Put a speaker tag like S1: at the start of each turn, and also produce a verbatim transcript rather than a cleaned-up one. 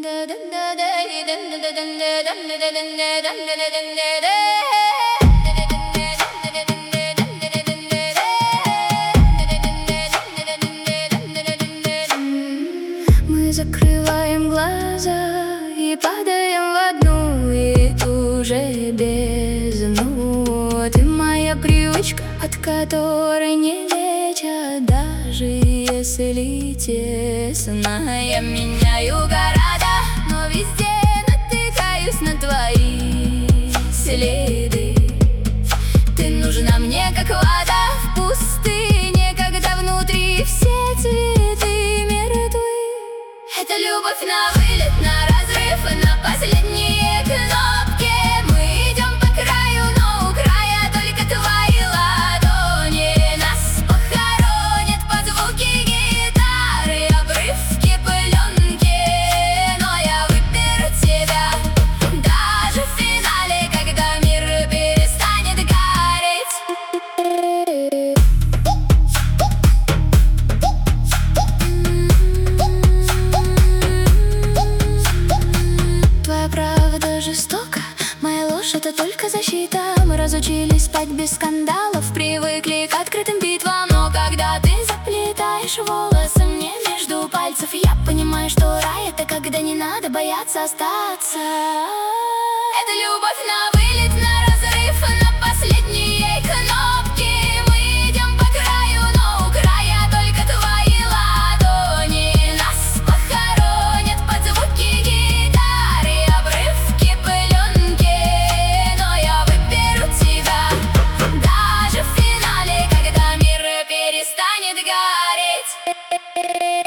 S1: Мы закрываем глаза и падаем в одну и ту же бездну. Ты моя привычка, от которой не лечат, даже если тесно. Я меняю города, но везде натыкаюсь на твои следы. Ты нужна мне, как вода в пустыне, когда внутри все цветы мертвы. Это любовь на вылет, на разрыв и на последние кнопки. Мы идем по краю, но у края только твои ладони. Нас похоронят под звуки гитары, обрывки пыленки. Но я выберу тебя даже в финале, когда мир перестанет гореть. Правда жестока, моя ложь — это только защита. Мы разучились спать без скандалов, привыкли к открытым битвам. Но когда ты заплетаешь волосы мне между пальцев, я понимаю, что рай — это когда не надо бояться остаться. Это любовь на вылет, на разрыв и на последние кнопки. Мы идем по краю, но у края только твои ладони. Нас похоронят под звуки гитары, обрывки пыленки. Но я выберу тебя даже в финале, когда мир перестанет гореть.